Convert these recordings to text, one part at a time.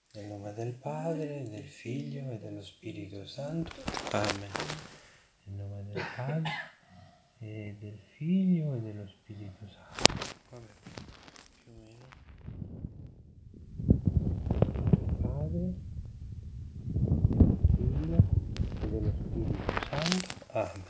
Nel nome del Padre, del Figlio e dello Spirito Santo. Amen. Nel nome del Padre e del Figlio e dello Spirito Santo. Vabbè, più o meno. Del Padre, del Figlio e dello Spirito Santo. Amen.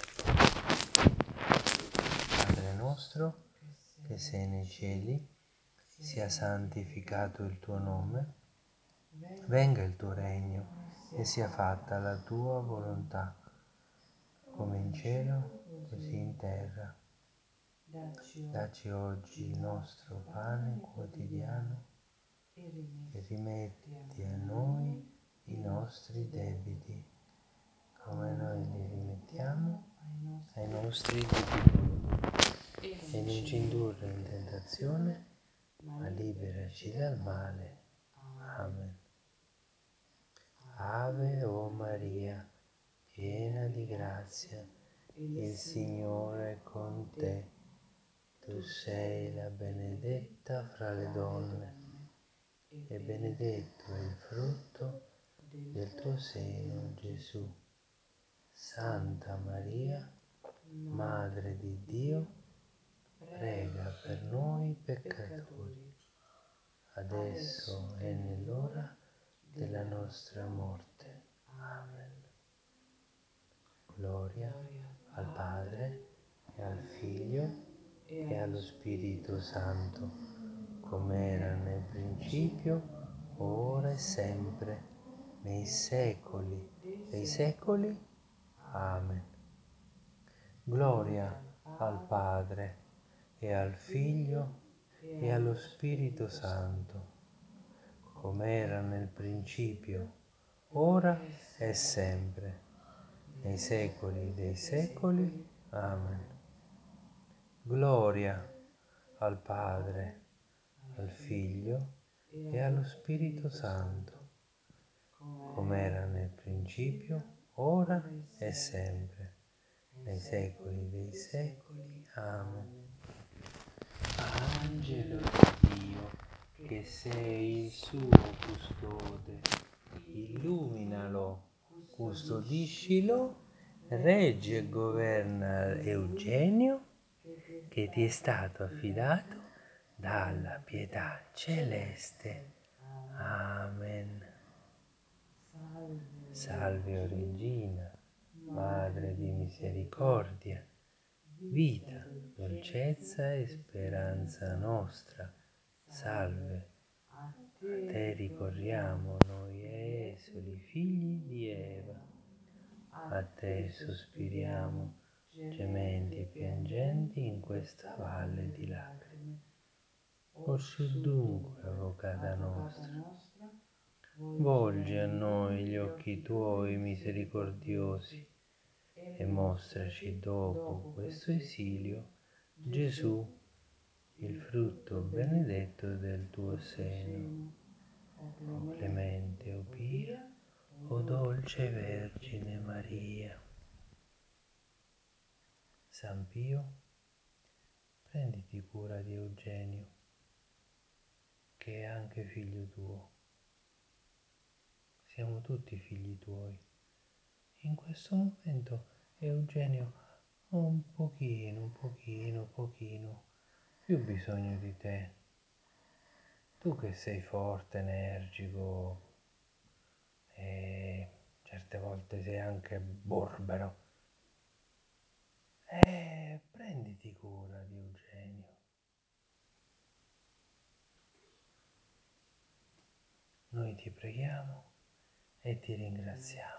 Padre nostro, che sei nei cieli, sia santificato il tuo nome. Venga il tuo regno e sia fatta la tua volontà, come in cielo, così in terra. Dacci oggi il nostro pane quotidiano e rimetti a noi i nostri debiti, come noi li rimettiamo ai nostri debitori. E non ci indurre in tentazione, ma liberaci dal male. Amen. Ave o Maria, piena di grazia, il Signore è con te. Tu sei la benedetta fra le donne, e benedetto è il frutto del tuo seno, Gesù. Santa Maria, Madre di Dio, prega per noi peccatori, adesso e nell'ora della nostra morte. Amen. Gloria al Padre e al Figlio e allo Spirito Santo, come era nel principio, ora e sempre, nei secoli dei secoli. Amen. Gloria al Padre e al Figlio e allo Spirito Santo, come era nel principio, ora e sempre, nei secoli dei secoli. Amen. Gloria al Padre, al Figlio e allo Spirito Santo, come era nel principio, ora e sempre, nei secoli dei secoli. Amen. Angelo di Dio, che sei il suo custode, illuminalo, custodiscilo, reggi e governa Eugenio, che ti è stato affidato dalla pietà celeste. Amen. Salve, o Regina, Madre di misericordia, vita, dolcezza e speranza nostra. Salve, a te ricorriamo noi esuli figli di Eva, a te sospiriamo, gementi e piangenti in questa valle di lacrime. Orsù dunque, avvocata nostra, volgi a noi gli occhi tuoi misericordiosi e mostraci dopo questo esilio Gesù, il frutto benedetto del tuo seno. O clemente, o pia, o dolce Vergine Maria. San Pio, prenditi cura di Eugenio, che è anche figlio tuo. Siamo tutti figli tuoi. In questo momento Eugenio ha un pochino più bisogno di te. Tu che sei forte, energico e certe volte sei anche burbero. Prenditi cura di Eugenio. Noi ti preghiamo e ti ringraziamo.